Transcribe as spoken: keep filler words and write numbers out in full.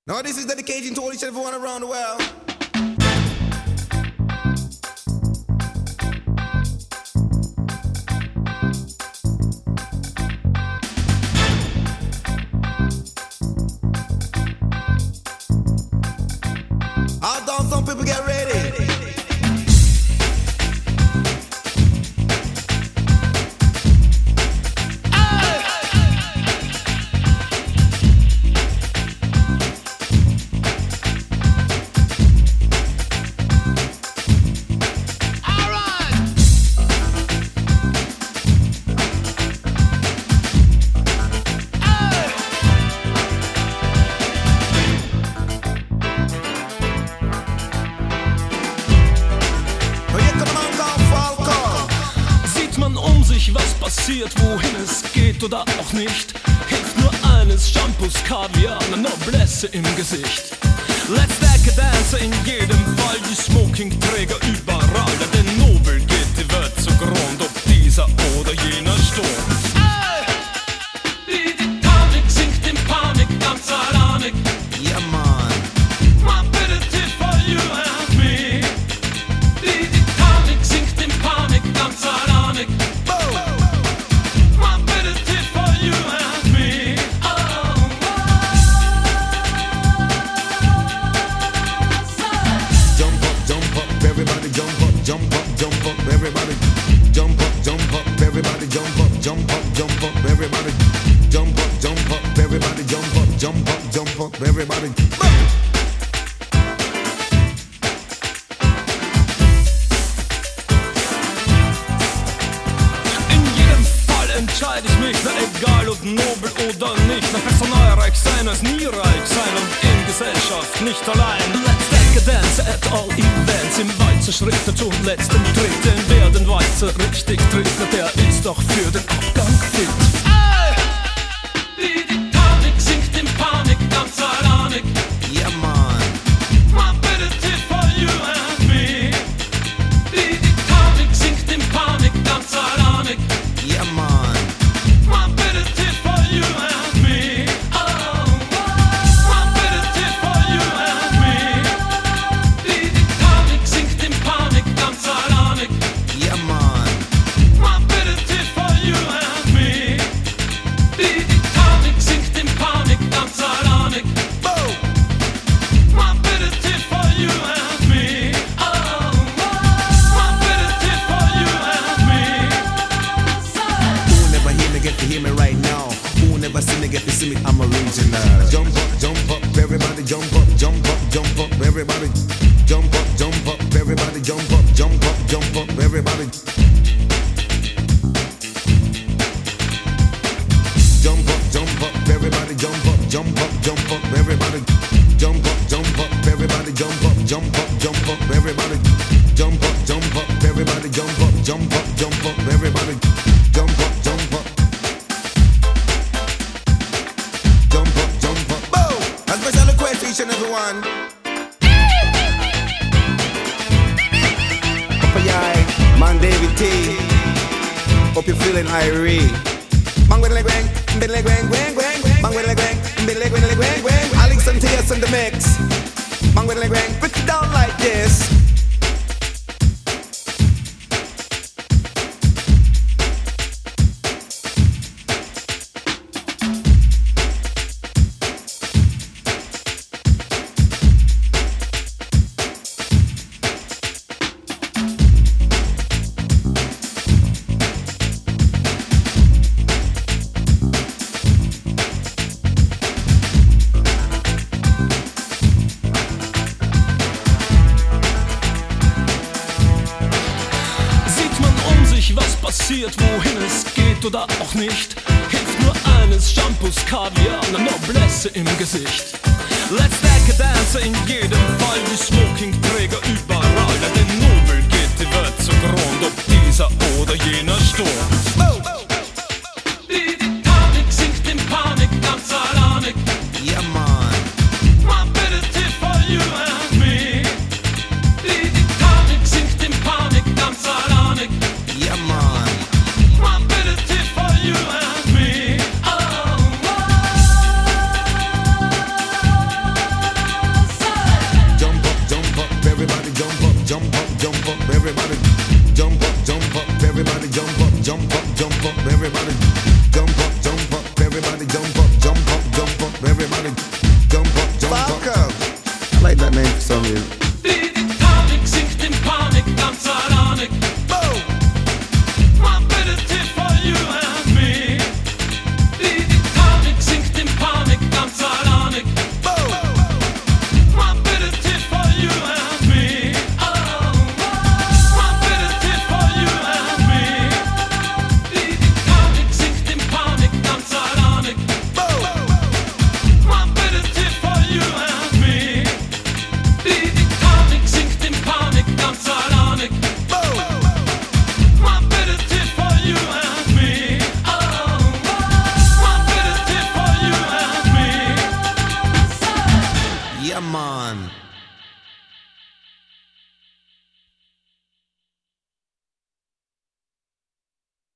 Now this is dedication to all each and everyone around the world. Out down, some people get ready. Was passiert, wohin es geht oder auch nicht, hilft nur eines: Shampoos, Kaviar, eine Noblesse im Gesicht. Let's take a dance in jedem Fall, die Smokingträger überall. Denn nobel geht die Welt zugrund, ob dieser oder jener Sturm. Hey! Die Titanic sinkt in Panik, ganz alleinig. Yeah, man. Mobility for you and me. Die Titanic sinkt in Panik, ganz alleinig. Jump up, jump up, everybody. Jump up, jump up, everybody. Jump up, jump up, jump up, everybody. Jump up, jump up, everybody. Jump up, jump up, jump up, everybody. In jedem Fall entscheide ich mich, na egal ob nobel oder nicht. Na personalreich sein als nie reich sein und in Gesellschaft nicht allein. Let's take a dance at all events. Im Walzer Schritte zum letzten Tritt. Denn wer den Walzer richtig tritt, der ist doch für den Abgang fit. Hey! Die Titanic sinkt in Panik, ganz alleinig. Yeah, man. Mobility for you and me. Die Titanic sinkt in Panik, ganz alleinig. Yeah, man. Mobility for you and me. Oh, mobility for you and me. Die Titanic sinkt in Panik, ganz alleinig. Yeah, man. Mobility for you and me. Die Titanic sinkt in Panik, ganz alleinig. Boom. Mobility for you and me. Oh, mobility for you and me. Who never hear me get to hear me right now? Who never see me get to see me? I'm original. Jump up, jump up, everybody. Jump up, jump up, jump up, everybody. Jump up, jump up, everybody. Jump up, jump up, jump up, everybody. Jump up, jump up, everybody. Jump up, jump up, jump up, everybody. Jump up, jump up, everybody. Jump up, jump up, jump up, everybody. Jump up, jump up, everybody. Jump up, jump up, jump up, everybody. Jump up, jump up. Jump up, jump up. Boom! A special request to each and everyone. Up a yai, man David T. Hope you're feeling irate. Bang with leg wang, big leg wang, wang wang. Bang with leg wang, big leg wang, leg wang wang. Alex and T S in the mix. Bang with leg wang, break it down like this. Was passiert, wohin es geht oder auch nicht, hilft nur eines: Shampoos, Kaviar, eine Noblesse im Gesicht. Let's take a dance in jedem Fall, die Smokingträger überall. Denn nobel geht die Welt zugrund, ob dieser oder jener Sturm. Die Titanic sinkt in Panik, ganz alleinig. Yeah, man. Mobility for you and me. Die Titanic sinkt in Panik, ganz alleinig. Yeah, man. Mobility for you and me. Oh, Yeah, man.